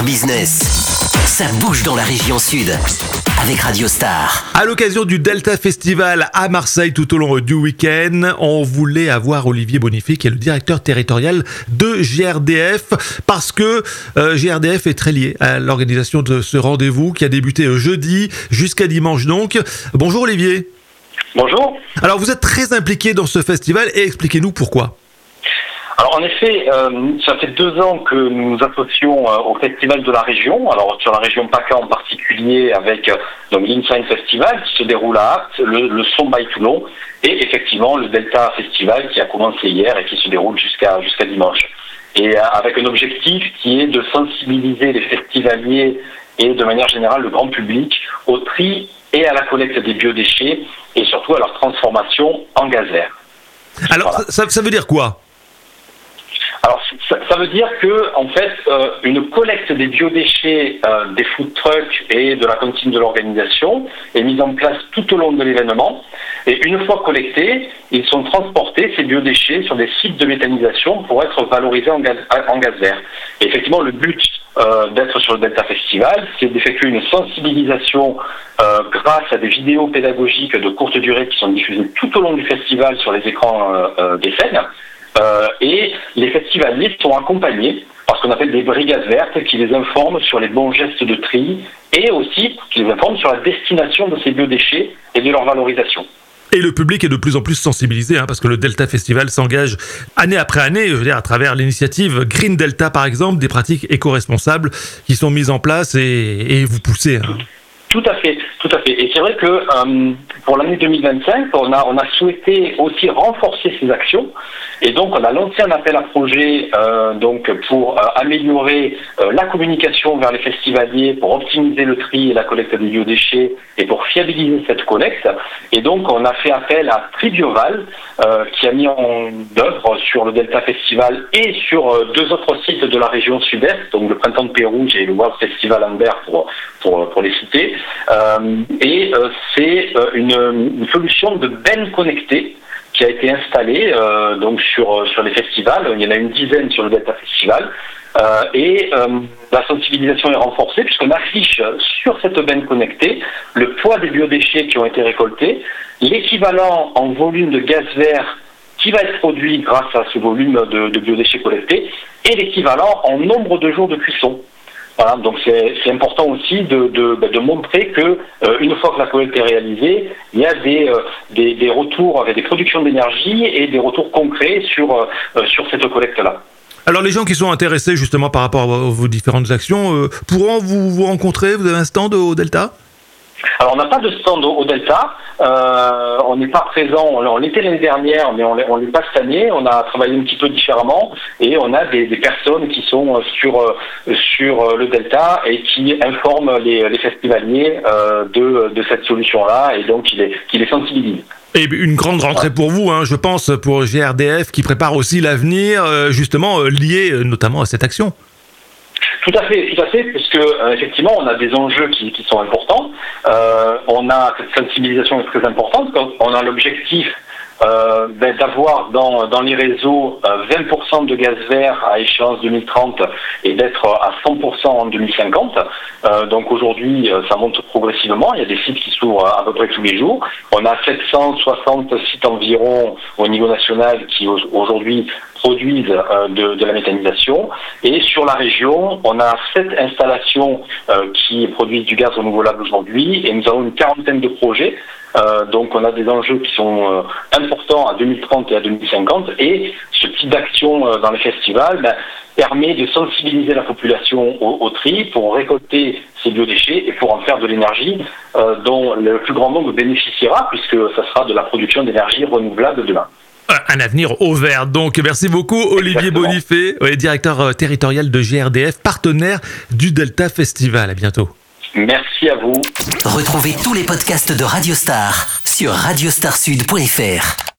Business. Ça bouge dans la région sud avec Radio Star. À l'occasion du Delta Festival à Marseille tout au long du week-end, on voulait avoir Olivier Bonifay qui est le directeur territorial de GRDF parce que GRDF est très lié à l'organisation de ce rendez-vous qui a débuté jeudi jusqu'à dimanche donc. Bonjour Olivier. Bonjour. Alors vous êtes très impliqué dans ce festival et expliquez-nous pourquoi. Alors en effet, ça fait 2 ans que nous nous associons au festival de la région, alors sur la région PACA en particulier avec l'Insign Festival qui se déroule à Apt, le Son by Toulon et effectivement le Delta Festival qui a commencé hier et qui se déroule jusqu'à dimanche. Et avec un objectif qui est de sensibiliser les festivaliers et de manière générale le grand public au tri et à la collecte des biodéchets et surtout à leur transformation en gaz vert. Alors voilà. ça veut dire quoi ? Alors, ça veut dire que, en fait, une collecte des biodéchets des food trucks et de la cantine de l'organisation est mise en place tout au long de l'événement. Et une fois collectés, ils sont transportés, ces biodéchets, sur des sites de méthanisation pour être valorisés en gaz vert. Et effectivement, le but d'être sur le Delta Festival, c'est d'effectuer une sensibilisation grâce à des vidéos pédagogiques de courte durée qui sont diffusées tout au long du festival sur les écrans des scènes. Et les festivaliers sont accompagnés par ce qu'on appelle des brigades vertes qui les informent sur les bons gestes de tri et aussi qui les informent sur la destination de ces biodéchets et de leur valorisation. Et le public est de plus en plus sensibilisé, parce que le Delta Festival s'engage année après année, à travers l'initiative Green Delta par exemple, des pratiques éco-responsables qui sont mises en place et vous poussez. Tout à fait. Et c'est vrai que pour l'année 2025, on a souhaité aussi renforcer ces actions. Et donc, on a lancé un appel à projet pour améliorer la communication vers les festivaliers, pour optimiser le tri et la collecte des biodéchets et pour fiabiliser cette collecte. Et donc, on a fait appel à Tribioval, qui a mis en œuvre sur le Delta Festival et sur 2 autres sites de la région sud-est, donc le Printemps de Pérouge et le World Festival Amber pour les citer. C'est une solution de bennes connectées qui a été installée sur les festivals. Il y en a une dizaine sur le Delta Festival. La sensibilisation est renforcée puisqu'on affiche sur cette benne connectée le poids des biodéchets qui ont été récoltés, l'équivalent en volume de gaz vert qui va être produit grâce à ce volume de biodéchets collectés et l'équivalent en nombre de jours de cuisson. Voilà, donc c'est important aussi de montrer que une fois que la collecte est réalisée, il y a des retours avec des productions d'énergie et des retours concrets sur cette collecte-là. Alors les gens qui sont intéressés justement par rapport à vos différentes actions pourront vous rencontrer, vous avez un stand au Delta ? Alors on n'a pas de stand au Delta, on n'est pas présent, on l'était l'année dernière mais on l'est pas cette année, on a travaillé un petit peu différemment et on a des personnes qui sont sur le Delta et qui informent les festivaliers de cette solution-là et donc qui les sensibilisent. Et une grande rentrée pour vous, je pense, pour GRDF qui prépare aussi l'avenir justement lié notamment à cette action. Tout à fait, puisque effectivement on a des enjeux qui sont importants. On a cette sensibilisation est très importante. On a l'objectif d'avoir dans les réseaux 20% de gaz vert à échéance 2030 et d'être à 100% en 2050. Donc aujourd'hui, ça monte progressivement. Il y a des sites qui s'ouvrent à peu près tous les jours. On a 760 sites environ au niveau national qui aujourd'hui produisent de la méthanisation. Et sur la région, on a 7 installations qui produisent du gaz renouvelable aujourd'hui et nous avons une 40aine de projets. Donc on a des enjeux qui sont importants à 2030 et à 2050 et ce type d'action dans les festivals permet de sensibiliser la population au tri pour récolter ces biodéchets et pour en faire de l'énergie dont le plus grand nombre bénéficiera puisque ça sera de la production d'énergie renouvelable demain. Un avenir au vert. Donc, merci beaucoup, Olivier Bonifay, directeur territorial de GRDF, partenaire du Delta Festival. À bientôt. Merci à vous. Retrouvez tous les podcasts de Radio Star sur radiostarsud.fr.